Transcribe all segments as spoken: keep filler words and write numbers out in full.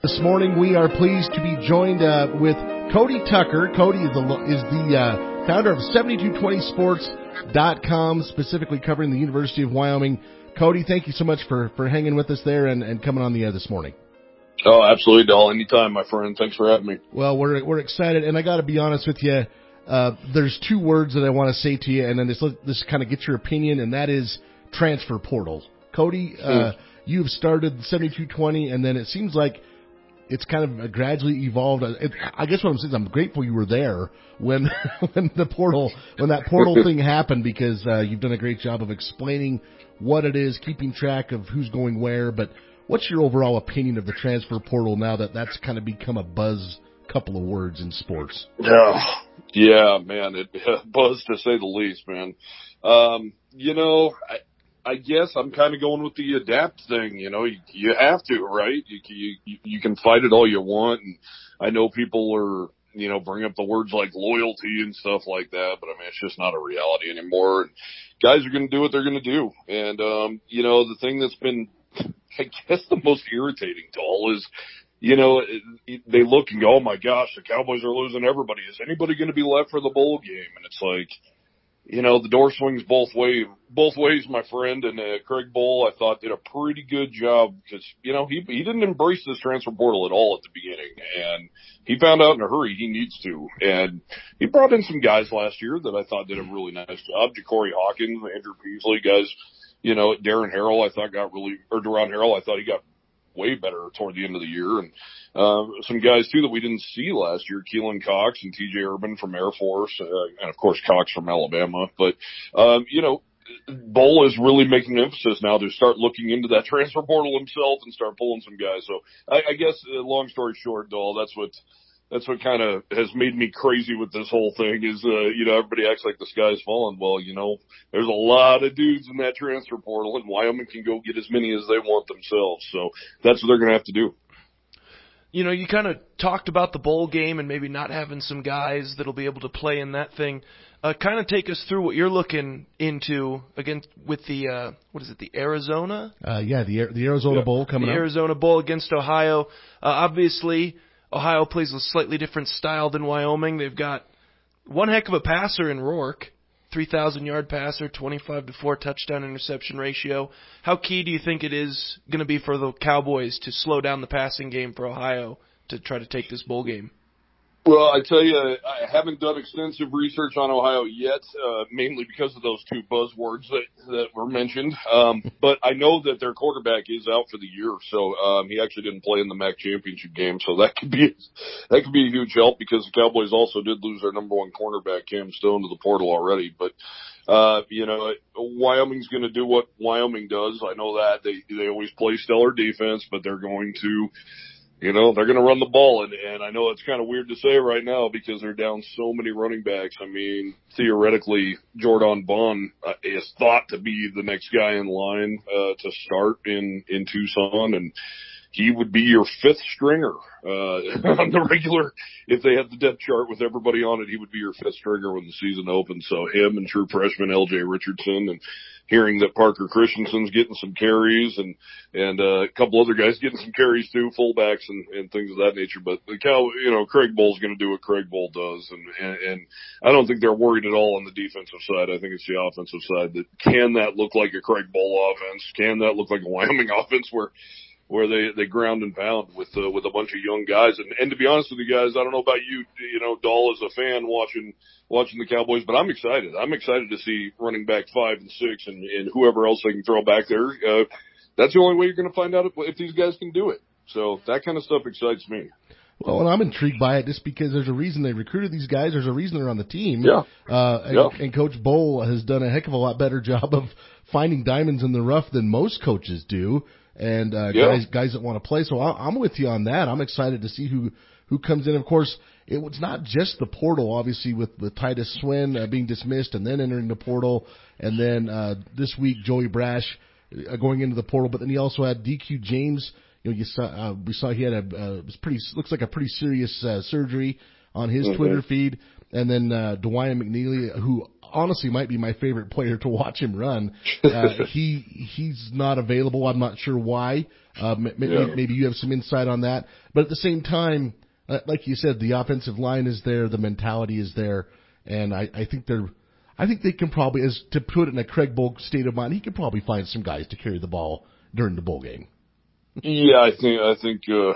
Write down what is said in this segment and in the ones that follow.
This morning we are pleased to be joined uh, with Cody Tucker. Cody is the, is the uh, founder of seventy-two twenty sports dot com, specifically covering the University of Wyoming. Cody, thank you so much for, for hanging with us there and, and coming on the air this morning. Oh, absolutely, Dal. Anytime, my friend. Thanks for having me. Well, we're we're excited, and I got to be honest with you. Uh, there's two words that I want to say to you, and then this this kind of gets your opinion, and that is transfer portal. Cody, uh, you've started seventy-two twenty, and then it seems like it's kind of gradually evolved. It, I guess what I'm saying is I'm grateful you were there when when the portal when that portal thing happened, because uh, you've done a great job of explaining what it is, keeping track of who's going where. But what's your overall opinion of the transfer portal now that that's kind of become a buzz couple of words in sports? Yeah, yeah, man, it buzz to say the least, man. Um, you know, I, I guess I'm kind of going with the adapt thing. You know, you, you have to, right? You, you you can fight it all you want, and I know people are, you know, bring up the words like loyalty and stuff like that, but I mean, it's just not a reality anymore. And guys are going to do what they're going to do, and um, you know, the thing that's been, I guess, the most irritating to all is, you know, it, it, they look and go, oh my gosh, the Cowboys are losing everybody. Is anybody going to be left for the bowl game? And it's like, you know, the door swings both way, both ways, my friend. And uh, Craig Bohl, I thought, did a pretty good job because, you know, he he didn't embrace this transfer portal at all at the beginning, and he found out in a hurry he needs to. And he brought in some guys last year that I thought did a really nice job. Ja'Cory Hawkins, Andrew Peasley, guys. You know, Darren Harrell, I thought got really, or Daron Harrell, I thought he got way better toward the end of the year. And uh, some guys, too, that we didn't see last year, Keelan Cox and T J Urban from Air Force, uh, and, of course, Cox from Alabama. But, um, you know, Bohl is really making an emphasis now to start looking into that transfer portal himself and start pulling some guys. So I, I guess, uh, long story short, Dahl, that's what that's what kind of has made me crazy with this whole thing is, uh, you know, everybody acts like the sky's falling. Well, you know, there's a lot of dudes in that transfer portal, and Wyoming can go get as many as they want themselves. So that's what they're going to have to do. You know, you kind of talked about the bowl game and maybe not having some guys that'll be able to play in that thing. Uh, kind of take us through what you're looking into against with the uh, what is it, the Arizona? Uh, yeah, the the Arizona yeah. Bowl coming the up. The Arizona Bowl against Ohio. Uh, obviously, Ohio plays a slightly different style than Wyoming. They've got one heck of a passer in Rourke, three thousand yard passer, twenty-five to four touchdown interception ratio. How key do you think it is going to be for the Cowboys to slow down the passing game for Ohio to try to take this bowl game? Well, I tell you, I haven't done extensive research on Ohio yet, uh, mainly because of those two buzzwords that, that were mentioned. Um, but I know that their quarterback is out for the year, so um, he actually didn't play in the M A C championship game. So that could be that could be a huge help because the Cowboys also did lose their number one cornerback, Cam Stone, to the portal already. But uh, you know, Wyoming's going to do what Wyoming does. I know that they they always play stellar defense, but they're going to. You know, they're going to run the ball, and, and I know it's kind of weird to say right now because they're down so many running backs. I mean, theoretically, Jordan Vaughn uh, is thought to be the next guy in line uh, to start in, in Tucson, and he would be your fifth stringer uh, on the regular. If they had the depth chart with everybody on it, he would be your fifth stringer when the season opens. So him and true freshman L J Richardson, and hearing that Parker Christensen's getting some carries and, and, uh, a couple other guys getting some carries too, fullbacks and, and things of that nature. But the Cow, you know, Craig Bohl's going to do what Craig Bohl does. And, and, and I don't think they're worried at all on the defensive side. I think it's the offensive side that can that look like a Craig Bohl offense? Can that look like a Wyoming offense where, where they, they ground and pound with, uh, with a bunch of young guys. And, and to be honest with you guys, I don't know about you, you know, Dahl as a fan watching, watching the Cowboys, but I'm excited. I'm excited to see running back five and six and, and whoever else they can throw back there. Uh, that's the only way you're going to find out if, if these guys can do it. So that kind of stuff excites me. Well, and I'm intrigued by it just because there's a reason they recruited these guys. There's a reason they're on the team. Yeah. Uh, and, yeah. and Coach Bohl has done a heck of a lot better job of finding diamonds in the rough than most coaches do. And, uh, yeah. guys, guys that want to play. So I, I'm with you on that. I'm excited to see who, who comes in. Of course, it was not just the portal, obviously, with, with Titus Swin uh, being dismissed and then entering the portal. And then, uh, this week, Joey Brash uh, going into the portal. But then he also had D Q James. You know, you saw, uh, we saw he had a, uh, it was pretty, looks like a pretty serious, uh, surgery. on his mm-hmm. Twitter feed. And then uh, Dwyan McNeely, who honestly might be my favorite player to watch him run. Uh, he he's not available. I'm not sure why. Uh, maybe, yeah. maybe you have some insight on that. But at the same time, uh, like you said, the offensive line is there, the mentality is there, and I, I think they're. I think they can probably, as to put it in a Craig Bowl state of mind, he can probably find some guys to carry the ball during the bowl game. Yeah, I think I think uh,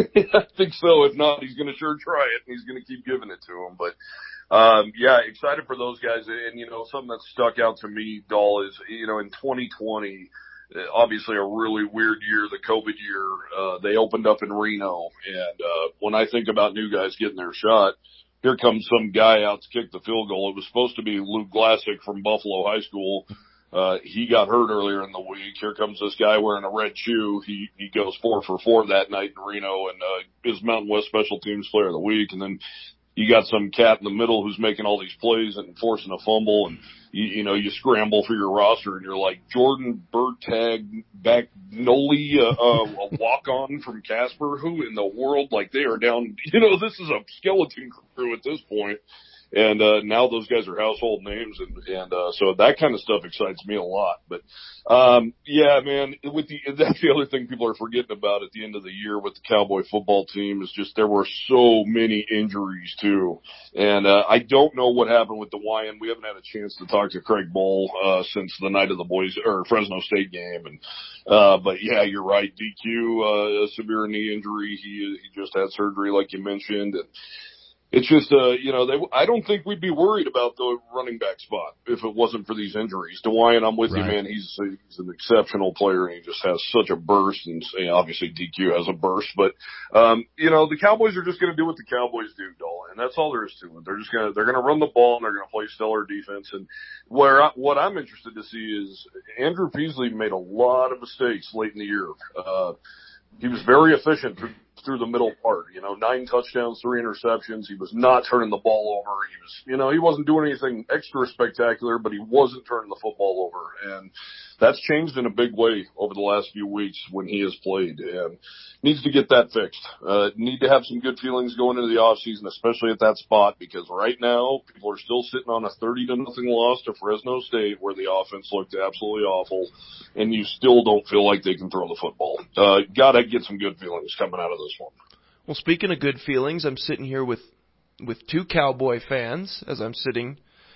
I think so. If not, he's going to sure try it, and he's going to keep giving it to him. But um, yeah, excited for those guys. And you know, something that stuck out to me, Dahl, is you know in twenty twenty, obviously a really weird year, the COVID year. Uh, they opened up in Reno, and uh, when I think about new guys getting their shot, here comes some guy out to kick the field goal. It was supposed to be Luke Glassick from Buffalo High School. Uh, he got hurt earlier in the week. Here comes this guy wearing a red shoe. He, he goes four for four that night in Reno and, uh, is Mountain West Special Teams Player of the Week. And then you got some cat in the middle who's making all these plays and forcing a fumble. And, you, you know, you scramble for your roster and you're like, Jordan Bertag Bagnoli, uh, uh, a walk-on from Casper. Who in the world? Like, they are down, you know, this is a skeleton crew at this point. And, uh, now those guys are household names and, and, uh, so that kind of stuff excites me a lot. But, um, yeah, man, with the, that's the other thing people are forgetting about at the end of the year with the Cowboy football team is just there were so many injuries too. And, uh, I don't know what happened with Dwyan. We haven't had a chance to talk to Craig Bowl, uh, since the night of the boys or Fresno State game. And, uh, but yeah, you're right. D Q, uh, a severe knee injury. He, he just had surgery like you mentioned. And, it's just, uh, you know, they, I don't think we'd be worried about the running back spot if it wasn't for these injuries. Dwyan, I'm with right. you, man. He's, he's an exceptional player, and he just has such a burst. And you know, obviously, D Q has a burst. But, um, you know, the Cowboys are just going to do what the Cowboys do, Dolan. And that's all there is to it. They're just going to, they're going to run the ball, and they're going to play stellar defense. And where I, what I'm interested to see is Andrew Peasley made a lot of mistakes late in the year. Uh, he was very efficient through through the middle part, you know, nine touchdowns, three interceptions. He was not turning the ball over. He was, you know, he wasn't doing anything extra spectacular, but he wasn't turning the football over. And that's changed in a big way over the last few weeks when he has played, and needs to get that fixed. Uh, need to have some good feelings going into the off season, especially at that spot, because right now people are still sitting on a thirty to nothing loss to Fresno State where the offense looked absolutely awful, and you still don't feel like they can throw the football. Uh, gotta get some good feelings coming out of this one. Well, speaking of good feelings, I'm sitting here with, with two Cowboy fans as I'm sitting.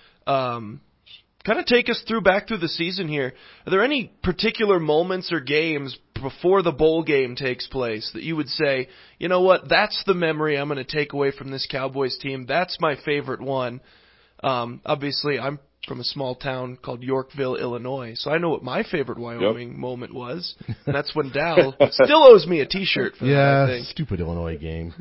Um, kind of take us through back through the season here. Are there any particular moments or games before the bowl game takes place that you would say, you know what, that's the memory I'm going to take away from this Cowboys team. That's my favorite one. Um, obviously, I'm from a small town called Yorkville, Illinois, so I know what my favorite Wyoming yep. moment was. And that's when Dal still owes me a T-shirt for yeah, that, I think. Stupid Illinois game.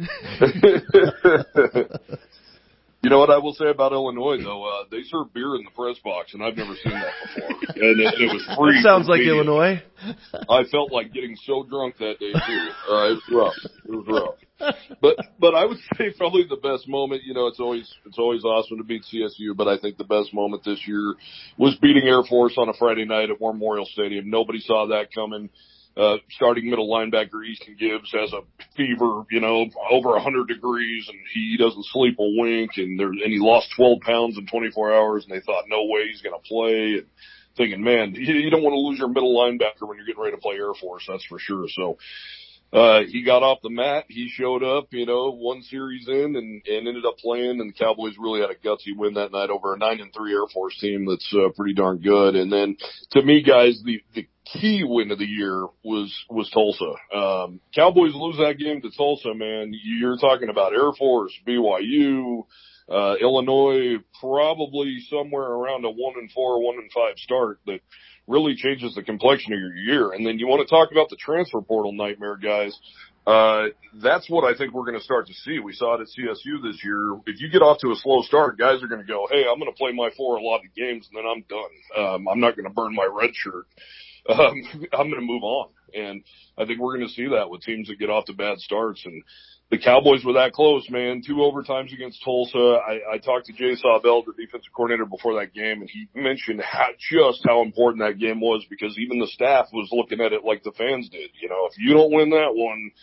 You know what I will say about Illinois, though? Uh, they serve beer in the press box, and I've never seen that before. And it, it was free. That sounds like Illinois. I felt like getting so drunk that day, too. Uh, it was rough. It was rough. But but I would say probably the best moment, you know, it's always it's always awesome to beat C S U, but I think the best moment this year was beating Air Force on a Friday night at War Memorial Stadium. Nobody saw that coming. Uh, starting middle linebacker Easton Gibbs has a fever, you know, over a hundred degrees, and he doesn't sleep a wink, and there, and he lost twelve pounds in twenty-four hours, and they thought no way he's going to play, and thinking, man, you, you don't want to lose your middle linebacker when you're getting ready to play Air Force, that's for sure. So, uh, he got off the mat, he showed up, you know, one series in, and, and ended up playing, and the Cowboys really had a gutsy win that night over a nine and three Air Force team that's uh, pretty darn good. And then, to me, guys, the the key win of the year was was Tulsa. Um, Cowboys lose that game to Tulsa, man. You're talking about Air Force, B Y U, uh, Illinois, probably somewhere around a one and four, one and five start that really changes the complexion of your year. And then you want to talk about the transfer portal nightmare, guys. Uh, that's what I think we're going to start to see. We saw it at C S U this year. If you get off to a slow start, guys are going to go, hey, I'm going to play my four allotted games, and then I'm done. Um, I'm not going to burn my red shirt. Um, I'm going to move on. And I think we're going to see that with teams that get off to bad starts. And the Cowboys were that close, man. Two overtimes against Tulsa. I, I talked to Jay Saubell, the defensive coordinator, before that game, and he mentioned how, just how important that game was, because even the staff was looking at it like the fans did. You know, if you don't win that one,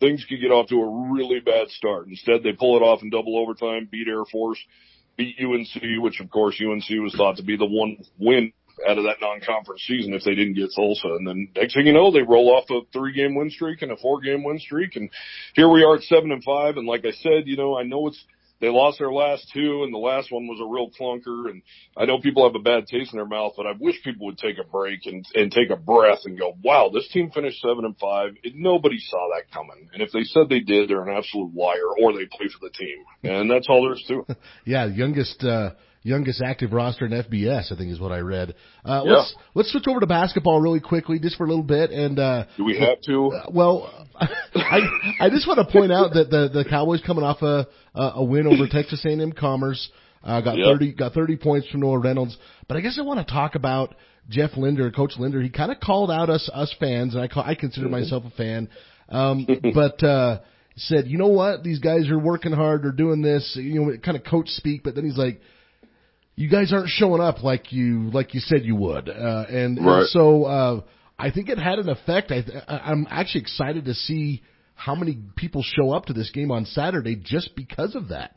things could get off to a really bad start. Instead, they pull it off in double overtime, beat Air Force, beat U N C, which, of course, U N C was thought to be the one win out of that non-conference season if they didn't get Tulsa. And then next thing you know, they roll off a three-game win streak and a four-game win streak. And here we are at seven and five. And like I said, you know, I know it's they lost their last two, and the last one was a real clunker. And I know people have a bad taste in their mouth, but I wish people would take a break and, and take a breath and go, wow, this team finished seven and five. It, nobody saw that coming. And if they said they did, they're an absolute liar, or they play for the team. And that's all there is to it. Yeah, youngest uh, youngest active roster in F B S, I think is what I read. Uh, yeah. Let's let's switch over to basketball really quickly, just for a little bit. And uh, do we have to? Uh, well, I I just want to point out that the the Cowboys coming off a a win over Texas A and M Commerce, uh, got yep. thirty got thirty points from Noah Reynolds. But I guess I want to talk about Jeff Linder, Coach Linder. He kind of called out us us fans, and I call, I consider mm-hmm. myself a fan. Um, but uh, said, you know what, these guys are working hard, they're doing this, you know, kind of coach speak. But then he's like, you guys aren't showing up like you like you said you would, uh, and, right. and so uh, I think it had an effect. I, I'm actually excited to see how many people show up to this game on Saturday just because of that.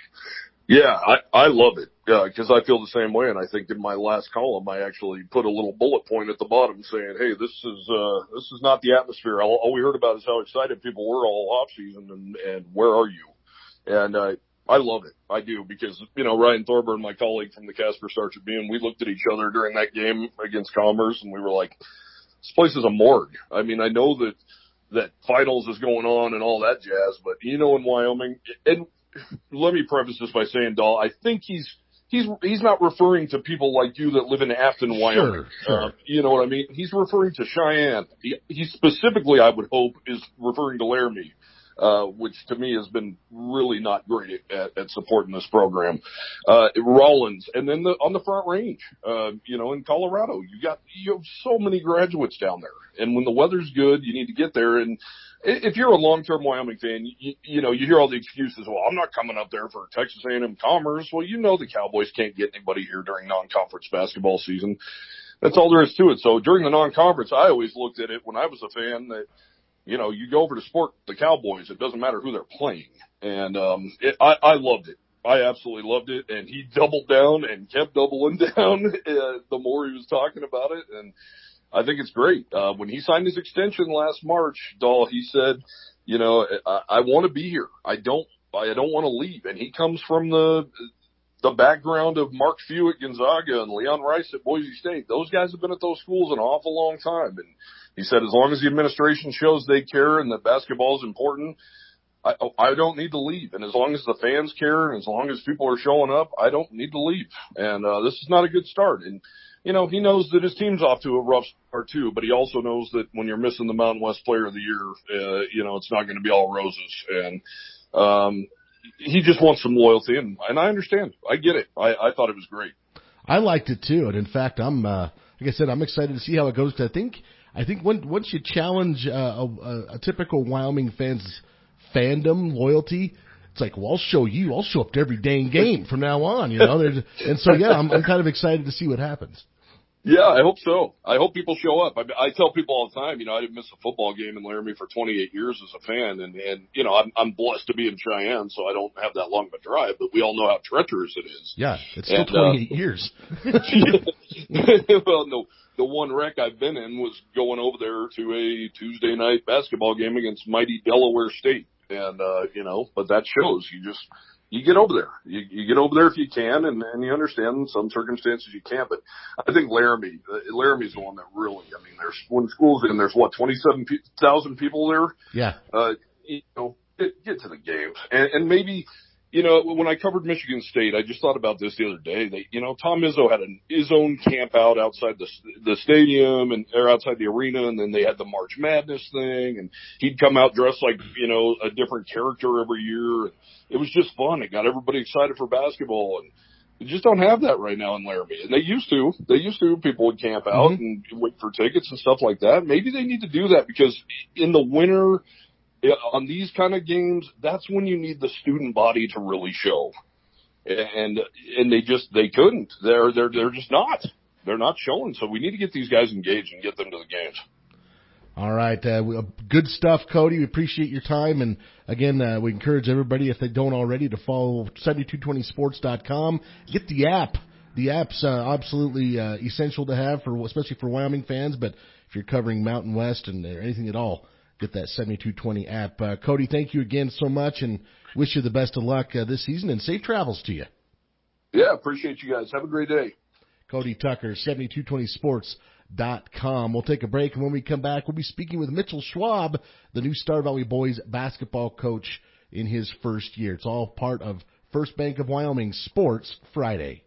Yeah, I, I love it because uh, I feel the same way, and I think in my last column I actually put a little bullet point at the bottom saying, "Hey, this is uh, this is not the atmosphere. All, all we heard about is how excited people were all off season, and, and where are you?" And uh, I love it. I do because, you know, Ryan Thorburn, my colleague from the Casper Star Tribune, we looked at each other during that game against Commerce, and we were like, "This place is a morgue." I mean, I know that that finals is going on and all that jazz, but you know, in Wyoming, and let me preface this by saying, Dahl, I think he's he's he's not referring to people like you that live in Afton, Wyoming. Sure, sure. Uh, you know what I mean? He's referring to Cheyenne. He, he specifically, I would hope, is referring to Laramie, uh, which to me has been really not great at, at supporting this program. Uh, Rollins, and then the, on the Front Range, uh, you know, in Colorado, you got you have so many graduates down there, and when the weather's good, you need to get there. And if you're a long-term Wyoming fan, you, you know, you hear all the excuses. Well, I'm not coming up there for Texas A and M Commerce. Well, you know the Cowboys can't get anybody here during non-conference basketball season. That's all there is to it. So during the non-conference, I always looked at it when I was a fan that, you know, you go over to support the Cowboys. It doesn't matter who they're playing. And um, it, I, I loved it. I absolutely loved it. And he doubled down and kept doubling down uh, the more he was talking about it. And I think it's great. Uh, when he signed his extension last March, Dahl, he said, you know, I, I want to be here. I don't, I don't want to leave. And he comes from the, the background of Mark Few at Gonzaga and Leon Rice at Boise State. Those guys have been at those schools an awful long time. And he said, as long as the administration shows they care and that basketball is important, I, I don't need to leave. And as long as the fans care and as long as people are showing up, I don't need to leave. And, uh, this is not a good start. And, you know, he knows that his team's off to a rough start too, but he also knows that when you're missing the Mountain West Player of the Year, uh, you know, it's not going to be all roses. And, um, he just wants some loyalty, and, and I understand. I get it. I, I thought it was great. I liked it too, and in fact, I'm, uh, like I said, I'm excited to see how it goes. Cause I think, I think when, once you challenge uh, a, a typical Wyoming fan's fandom loyalty, it's like, well, I'll show you. I'll show up to every dang game from now on, you know. There's, and so, yeah, I'm, I'm kind of excited to see what happens. Yeah, I hope so. I hope people show up. I, I tell people all the time, you know, I didn't miss a football game in Laramie for twenty-eight years as a fan, and and you know, I'm I'm blessed to be in Cheyenne, so I don't have that long of a drive. But we all know how treacherous it is. Yeah, it's still and, twenty-eight uh, years. Well, no, the one wreck I've been in was going over there to a Tuesday night basketball game against mighty Delaware State, and uh, you know, but that shows you just. You get over there. You, you get over there if you can, and, and you understand in some circumstances you can't. But I think Laramie, uh, Laramie's the one that really, I mean, there's, when school's in, there's what, twenty-seven thousand people there? Yeah. Uh, you know, get, get to the games. And, and maybe, you know, when I covered Michigan State, I just thought about this the other day. They, you know, Tom Izzo had an, his own camp out outside the, the stadium and, or outside the arena, and then they had the March Madness thing, and he'd come out dressed like, you know, a different character every year. It was just fun. It got everybody excited for basketball, and you just don't have that right now in Laramie. And they used to. They used to. People would camp out mm-hmm. and wait for tickets and stuff like that. Maybe they need to do that because in the winter, on these kind of games, that's when you need the student body to really show. And and they just they couldn't. They're they're they're just not. They're not showing. So we need to get these guys engaged and get them to the games. All right. Uh, we- uh, good stuff, Cody. We appreciate your time. And, again, uh, we encourage everybody, if they don't already, to follow seventy-two twenty sports dot com. Get the app. The app's uh, absolutely uh, essential to have, for especially for Wyoming fans. But if you're covering Mountain West and anything at all, get that seventy-two twenty app. Uh, Cody, thank you again so much, and wish you the best of luck uh, this season, and safe travels to you. Yeah, appreciate you guys. Have a great day. Cody Tucker, seventy-two twenty sports dot com. We'll take a break, and when we come back, we'll be speaking with Mitchell Schwab, the new Star Valley Boys basketball coach in his first year. It's all part of First Bank of Wyoming Sports Friday.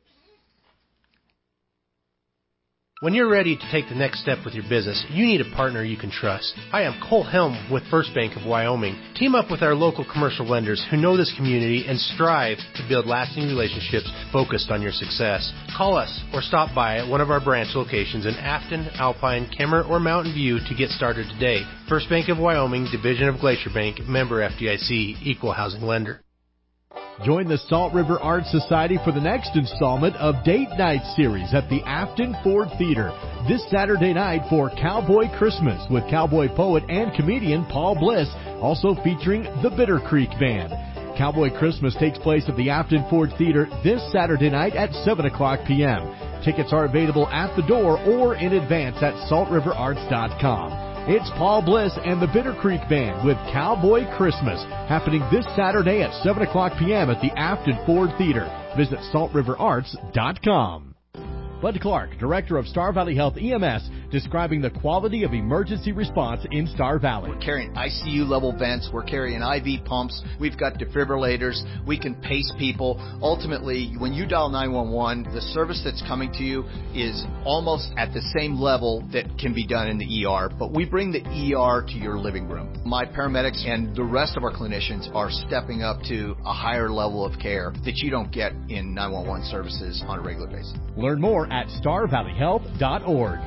When you're ready to take the next step with your business, you need a partner you can trust. Hi, I'm Cole Helm with First Bank of Wyoming. Team up with our local commercial lenders who know this community and strive to build lasting relationships focused on your success. Call us or stop by at one of our branch locations in Afton, Alpine, Kemmer, or Mountain View to get started today. First Bank of Wyoming, division of Glacier Bank, member F D I C, equal housing lender. Join the Salt River Art Society for the next installment of Date Night series at the Afton Ford Theater this Saturday night for Cowboy Christmas with cowboy poet and comedian Paul Bliss, also featuring the Bitter Creek Band. Cowboy Christmas takes place at the Afton Ford Theater this Saturday night at seven o'clock p.m. Tickets are available at the door or in advance at salt river arts dot com. It's Paul Bliss and the Bitter Creek Band with Cowboy Christmas, happening this Saturday at seven o'clock p.m. at the Afton Ford Theater. Visit salt river arts dot com. Bud Clark, Director of Star Valley Health E M S, describing the quality of emergency response in Star Valley. We're carrying I C U level vents. We're carrying I V pumps. We've got defibrillators. We can pace people. Ultimately, when you dial nine one one, the service that's coming to you is almost at the same level that can be done in the E R, but we bring the E R to your living room. My paramedics and the rest of our clinicians are stepping up to a higher level of care that you don't get in nine one one services on a regular basis. Learn more at star valley health dot org.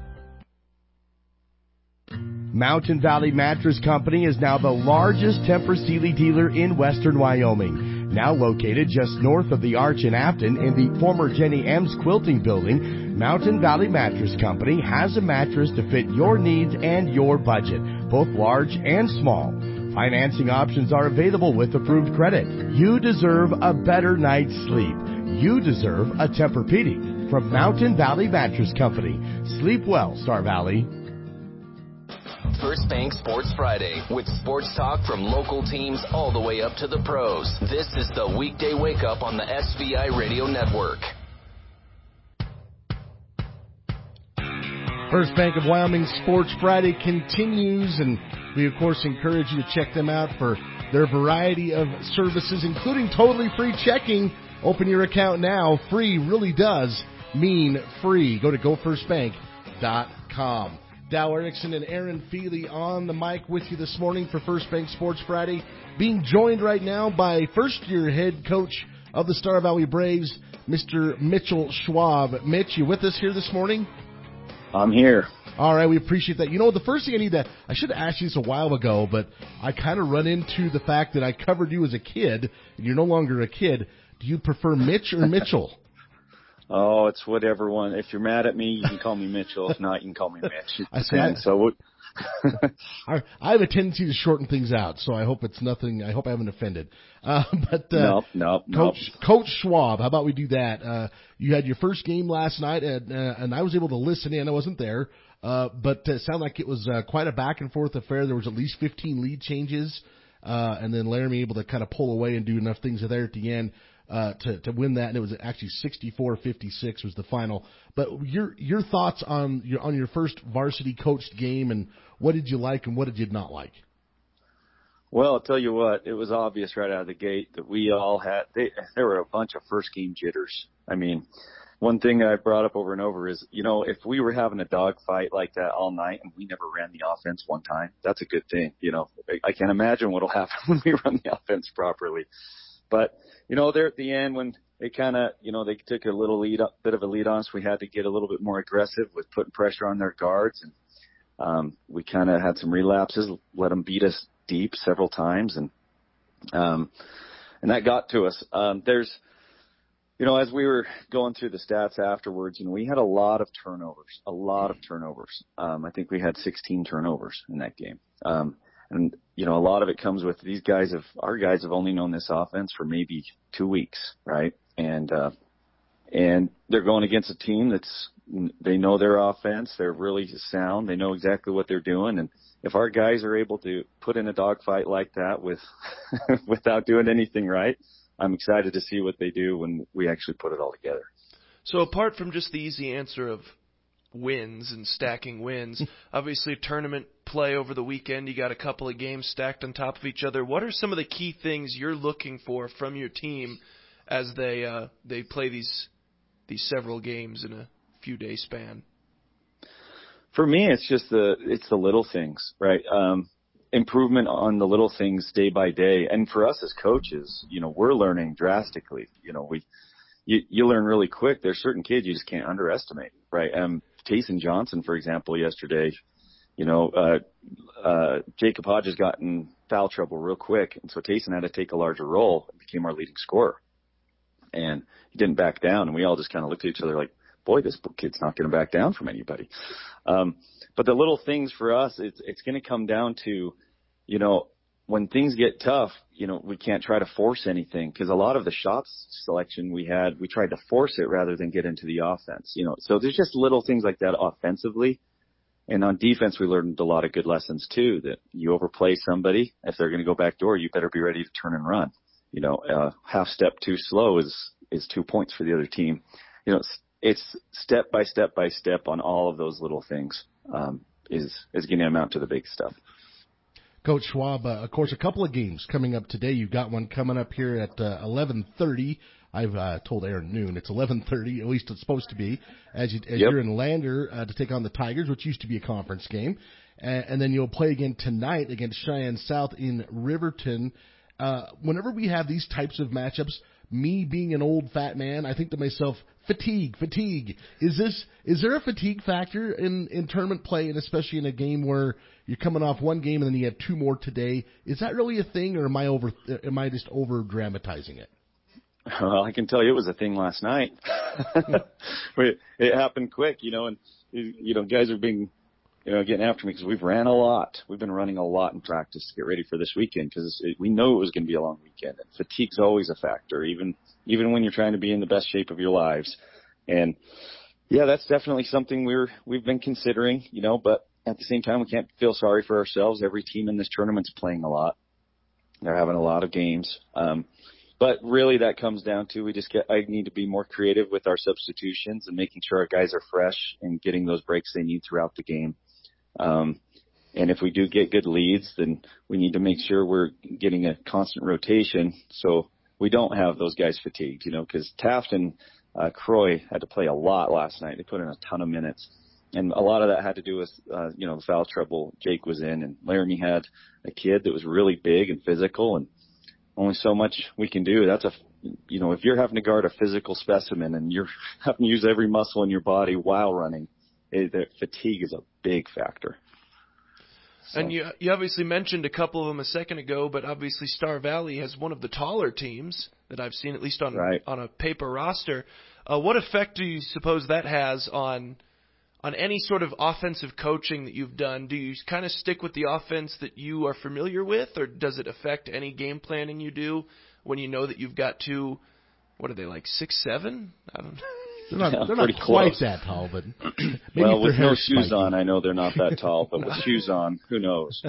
Mountain Valley Mattress Company is now the largest Tempur Sealy dealer in western Wyoming. Now located just north of the Arch in Afton in the former Jenny M's Quilting Building, Mountain Valley Mattress Company has a mattress to fit your needs and your budget, both large and small. Financing options are available with approved credit. You deserve a better night's sleep. You deserve a Tempur-Pedic from Mountain Valley Mattress Company. Sleep well, Star Valley. First Bank Sports Friday with sports talk from local teams all the way up to the pros. This is the weekday wake up on the S V I Radio Network. First Bank of Wyoming Sports Friday continues, and we, of course, encourage you to check them out for their variety of services, including totally free checking. Open your account now. Free really does mean free. Go to go first bank dot com. Dow Erickson and Aaron Feely on the mic with you this morning for First Bank Sports Friday, being joined right now by first-year head coach of the Star Valley Braves, Mister Mitchell Schwab. Mitch, you with us here this morning? I'm here. All right, we appreciate that. You know, the first thing I need to, I should have asked you this a while ago, but I kind of run into the fact that I covered you as a kid, and you're no longer a kid. Do you prefer Mitch or Mitchell? Oh, it's whatever one. If you're mad at me, you can call me Mitchell. If not, you can call me Mitch. I said so. What, I, I have a tendency to shorten things out, so I hope it's nothing. I hope I haven't offended. Uh, but uh, no, no, Coach no. Coach Schwab, how about we do that? Uh, you had your first game last night, and, uh, and I was able to listen in. I wasn't there, uh, but it sounded like it was uh, quite a back and forth affair. There was at least fifteen lead changes, uh, and then Laramie able to kind of pull away and do enough things there at the end. Uh, to, to win that, and it was actually sixty-four fifty-six was the final. But your your thoughts on your on your first varsity coached game, and what did you like and what did you not like? Well, I'll tell you what, it was obvious right out of the gate that we all had, they, there were a bunch of first game jitters. I mean, one thing I brought up over and over is, you know, if we were having a dog fight like that all night and we never ran the offense one time, that's a good thing. You know, I, I can't imagine what'll happen when we run the offense properly. But, you know, there at the end when they kind of, you know, they took a little lead, up, bit of a lead on us, we had to get a little bit more aggressive with putting pressure on their guards. And um, we kind of had some relapses, let them beat us deep several times. And um, and that got to us. Um, there's, you know, as we were going through the stats afterwards, you know, we had a lot of turnovers, a lot of turnovers. Um, I think we had sixteen turnovers in that game. Um, and, you know, a lot of it comes with these guys have, our guys have only known this offense for maybe two weeks, right? And, uh, and they're going against a team that's, they know their offense. They're really sound. They know exactly what they're doing. And if our guys are able to put in a dogfight like that with, without doing anything right, I'm excited to see what they do when we actually put it all together. So apart from just the easy answer of wins and stacking wins, obviously tournament play over the weekend, you got a couple of games stacked on top of each other. What are some of the key things you're looking for from your team as they uh, they play these these several games in a few day span? For me, it's just the it's the little things, right? Um, improvement on the little things day by day. And for us as coaches, you know, we're learning drastically. You know, we, you, you learn really quick. There's certain kids you just can't underestimate, right? Um, Tayson Johnson, for example, yesterday, you know, uh, uh, Jacob Hodges got in foul trouble real quick. And so Tayson had to take a larger role and became our leading scorer. And he didn't back down. And we all just kind of looked at each other like, boy, this kid's not going to back down from anybody. Um, but the little things for us, it's, it's going to come down to, you know, when things get tough, you know, we can't try to force anything because a lot of the shots selection we had, we tried to force it rather than get into the offense, you know. So there's just little things like that offensively. And on defense, we learned a lot of good lessons too, that you overplay somebody. If they're going to go back door, you better be ready to turn and run. You know, uh, half step too slow is, is two points for the other team. You know, it's, it's step by step by step on all of those little things, um, is, is going to amount to the big stuff. Coach Schwab, uh, of course, a couple of games coming up today. You've got one coming up here at uh, eleven thirty. I've uh, told Aaron noon. It's eleven thirty, at least it's supposed to be, as, you, as yep. you're in Lander uh, to take on the Tigers, which used to be a conference game. And, and then you'll play again tonight against Cheyenne South in Riverton. Uh, whenever we have these types of matchups, me being an old fat man, I think to myself, fatigue, fatigue. Is this is there a fatigue factor in, in tournament play, and especially in a game where you're coming off one game and then you have two more today? Is that really a thing, or am I over? Am I just over dramatizing it? Well, I can tell you it was a thing last night. It happened quick, you know, and you know, guys are being, you know, getting after me because we've ran a lot. We've been running a lot in practice to get ready for this weekend because we know it was going to be a long weekend. And fatigue's always a factor, even even when you're trying to be in the best shape of your lives. And yeah, that's definitely something we're we've been considering, you know. But at the same time, we can't feel sorry for ourselves. Every team in this tournament's playing a lot. They're having a lot of games. Um, but really, that comes down to we just get. I need to be more creative with our substitutions and making sure our guys are fresh and getting those breaks they need throughout the game. Um, and if we do get good leads, then we need to make sure we're getting a constant rotation so we don't have those guys fatigued, you know, because Taft and uh, Croy had to play a lot last night. They put in a ton of minutes. And a lot of that had to do with, uh, you know, the foul trouble Jake was in. And Laramie had a kid that was really big and physical, and only so much we can do. That's a, you know, if you're having to guard a physical specimen and you're having to use every muscle in your body while running, It, the fatigue is a big factor. So. And you you obviously mentioned a couple of them a second ago, but obviously Star Valley has one of the taller teams that I've seen, at least on right. on a paper roster. Uh, what effect do you suppose that has on on any sort of offensive coaching that you've done? Do you kind of stick with the offense that you are familiar with, or does it affect any game planning you do when you know that you've got two, what are they, like six, seven? I don't know. They're not, yeah, they're not quite that tall, but maybe well, with no spiky. shoes on, I know they're not that tall, but with shoes on, who knows?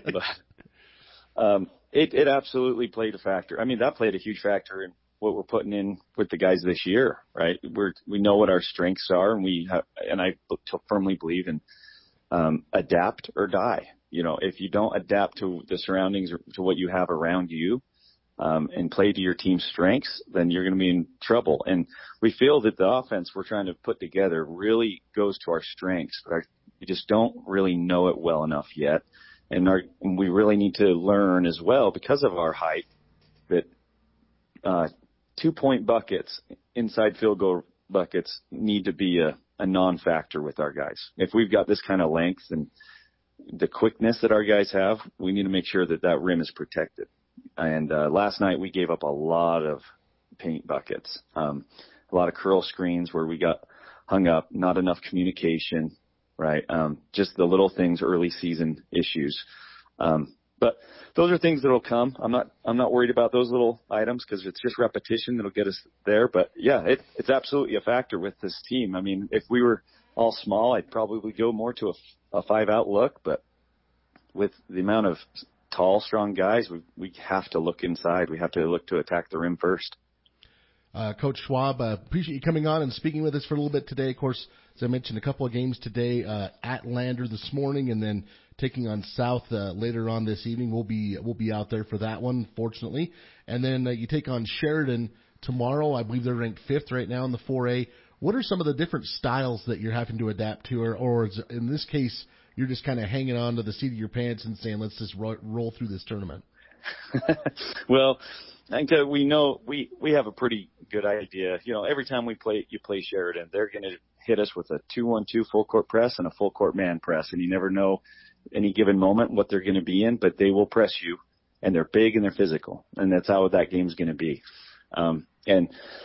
but, um, it, it absolutely played a factor. I mean, that played a huge factor in what we're putting in with the guys this year, right? We're, we know what our strengths are, and we have, and I firmly believe in, um, adapt or die. You know, if you don't adapt to the surroundings or to what you have around you, Um, and play to your team's strengths, then you're going to be in trouble. And we feel that the offense we're trying to put together really goes to our strengths, but our, we just don't really know it well enough yet. And, our, and we really need to learn as well, because of our height, that uh, two-point buckets, inside field goal buckets, need to be a, a non-factor with our guys. If we've got this kind of length and the quickness that our guys have, we need to make sure that that rim is protected. And uh, last night we gave up a lot of paint buckets. Um, a lot of curl screens where we got hung up, not enough communication, right? Um, just the little things, early season issues. Um, but those are things that'll come. I'm not, I'm not worried about those little items because it's just repetition that'll get us there. But yeah, it, it's absolutely a factor with this team. I mean, if we were all small, I'd probably go more to a, a five out look, but with the amount of tall, strong guys, we, we have to look inside. We have to look to attack the rim first. Uh, Coach Schwab, uh, appreciate you coming on and speaking with us for a little bit today. Of course, as I mentioned, a couple of games today, uh, at Lander this morning and then taking on South, uh, later on this evening. We'll be, we'll be out there for that one, fortunately. And then uh, you take on Sheridan tomorrow. I believe they're ranked fifth right now in the four A. What are some of the different styles that you're having to adapt to, or, or is, in this case, you're just kind of hanging on to the seat of your pants and saying, let's just ro- roll through this tournament? Well, I think uh, we know we, we have a pretty good idea. You know, every time we play, you play Sheridan, they're going to hit us with a two one two full court press and a full court man press. And you never know any given moment what they're going to be in, but they will press you, and they're big and they're physical. And that's how that game's going to be. Um, and,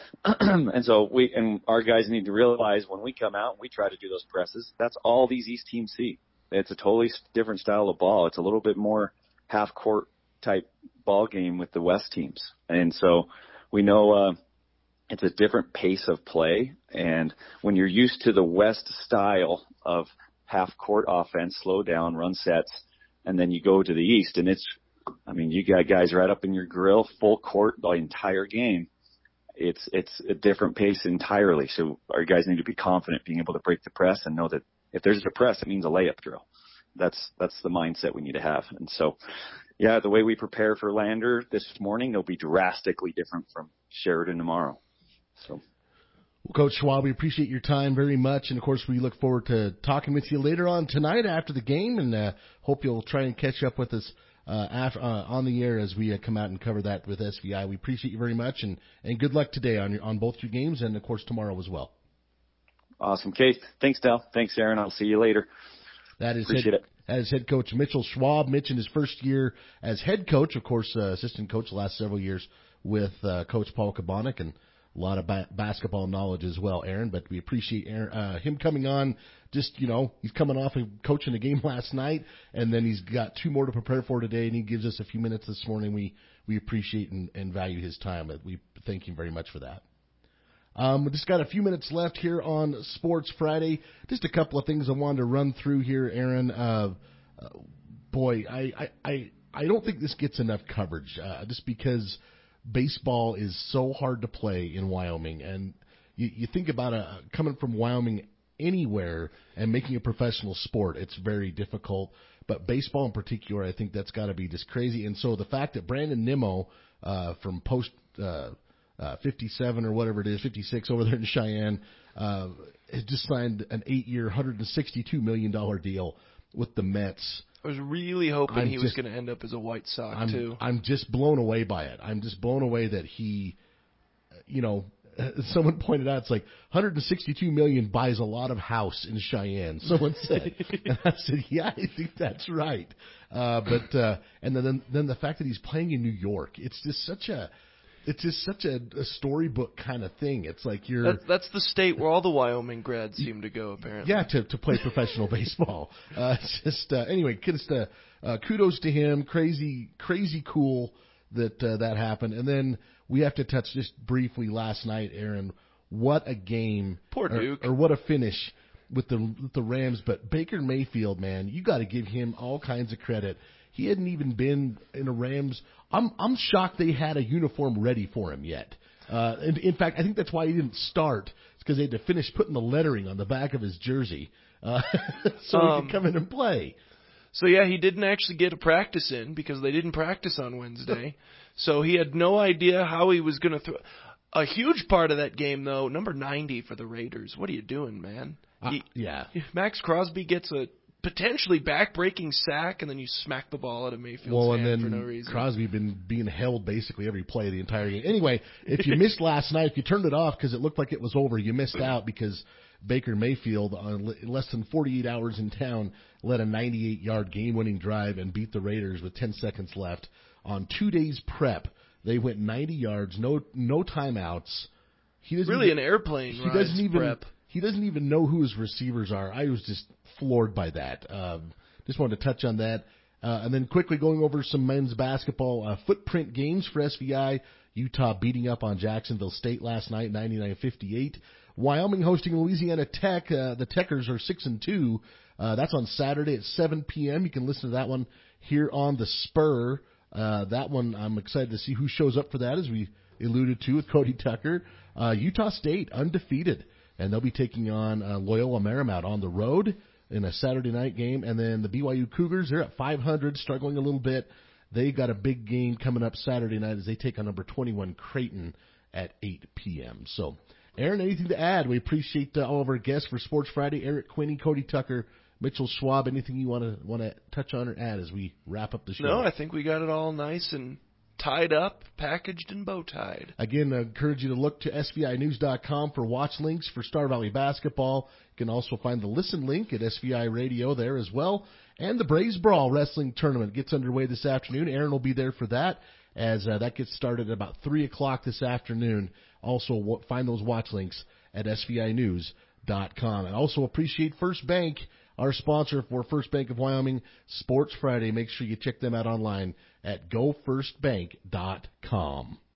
and so we, and our guys need to realize when we come out, we try to do those presses. That's all these East teams see. It's a totally different style of ball. It's a little bit more half court type ball game with the West teams. And so we know, uh, it's a different pace of play. And when you're used to the West style of half court offense, slow down, run sets, and then you go to the East and it's, I mean, you got guys right up in your grill, full court the entire game. It's, it's a different pace entirely. So our guys need to be confident being able to break the press and know that if there's a press, it means a layup drill. That's, that's the mindset we need to have. And so, yeah, the way we prepare for Lander this morning, they'll be drastically different from Sheridan tomorrow. So, well, Coach Schwab, we appreciate your time very much. And of course, we look forward to talking with you later on tonight after the game, and uh, hope you'll try and catch up with us uh, after, uh, on the air as we uh, come out and cover that with S V I. We appreciate you very much, and, and good luck today on your, on both your games and of course tomorrow as well. Awesome, Keith. Thanks, Dal. Thanks, Aaron. I'll see you later. That is Appreciate head, it. That is head coach Mitchell Schwab. Mitch in his first year as head coach, of course, uh, assistant coach the last several years with uh, Coach Paul Kabonic, and a lot of ba- basketball knowledge as well, Aaron. But we appreciate Aaron, uh, him coming on. Just, you know, he's coming off of coaching a game last night, and then he's got two more to prepare for today, and he gives us a few minutes this morning. We we appreciate and, and value his time. We thank him very much for that. Um, we just got a few minutes left here on Sports Friday. Just a couple of things I wanted to run through here, Aaron. Uh, uh, boy, I, I, I, I don't think this gets enough coverage, uh, just because baseball is so hard to play in Wyoming. And you, you think about a, coming from Wyoming anywhere and making a professional sport, it's very difficult. But baseball in particular, I think that's got to be just crazy. And so the fact that Brandon Nimmo uh, from Post uh, – Uh, fifty-seven or whatever it is, fifty-six over there in Cheyenne, uh, has just signed an eight-year, one hundred sixty-two million dollars deal with the Mets. I was really hoping I'm he just, was going to end up as a White Sox, I'm, too. I'm just blown away by it. I'm just blown away that he, you know, someone pointed out, it's like one hundred sixty-two million dollars buys a lot of house in Cheyenne, someone said. And I said, yeah, I think that's right. Uh, but, uh, and then, then the fact that he's playing in New York, it's just such a, It's just such a, a storybook kind of thing. It's like you're... That's, that's the state where all the Wyoming grads seem to go, apparently. Yeah, to, to play professional baseball. Uh, it's just, uh, anyway, just, uh, uh, kudos to him. Crazy, crazy cool that uh, that happened. And then we have to touch just briefly last night, Aaron. What a game. Poor Duke. Or, or what a finish with the, with the Rams. But Baker Mayfield, man, you got to give him all kinds of credit. He hadn't even been in a Rams. I'm I'm shocked they had a uniform ready for him yet. Uh, and in fact, I think that's why he didn't start. It's because they had to finish putting the lettering on the back of his jersey uh, so um, he could come in and play. So yeah, he didn't actually get a practice in because they didn't practice on Wednesday. So he had no idea how he was going to throw. A huge part of that game, though, number ninety for the Raiders. What are you doing, man? Uh, he, yeah. Max Crosby gets a potentially back-breaking sack, and then you smack the ball out of Mayfield's well, hand and then for no reason. Crosby been being held basically every play of the entire game. Anyway, if you missed last night, if you turned it off because it looked like it was over, you missed out because Baker Mayfield, on less than forty-eight hours in town, led a ninety-eight yard game-winning drive and beat the Raiders with ten seconds left on two days prep They went ninety yards, no no timeouts. He doesn't Really even, an airplane He doesn't even prep. he doesn't even know who his receivers are. I was just floored by that. Um, just wanted to touch on that. Uh, and then quickly going over some men's basketball uh, footprint games for S V I. Utah beating up on Jacksonville State last night, ninety-nine fifty-eight. Wyoming hosting Louisiana Tech. Uh, the Techers are six and two. Uh, that's on Saturday at seven p.m. You can listen to that one here on the Spur. Uh, that one, I'm excited to see who shows up for that, as we alluded to with Cody Tucker. Uh, Utah State, undefeated, and they'll be taking on uh, Loyola Marymount on the road in a Saturday night game. And then the B Y U Cougars, they're at five hundred, struggling a little bit. They got a big game coming up Saturday night as they take on number twenty-one Creighton at eight p.m. So, Aaron, anything to add? We appreciate uh, all of our guests for Sports Friday, Eric Quinney, Cody Tucker, Mitchell Schwab. Anything you want to want to touch on or add as we wrap up the show? No, I think we got it all nice and tied up, packaged, and bow-tied. Again, I encourage you to look to S V I news dot com for watch links for Star Valley basketball. You can also find the listen link at S V I Radio there as well. And the Braves Brawl Wrestling Tournament gets underway this afternoon. Aaron will be there for that, as uh, that gets started at about three o'clock this afternoon. Also, w- find those watch links at S V I news dot com. And also appreciate First Bank, our sponsor for First Bank of Wyoming Sports Friday. Make sure you check them out online at go first bank dot com.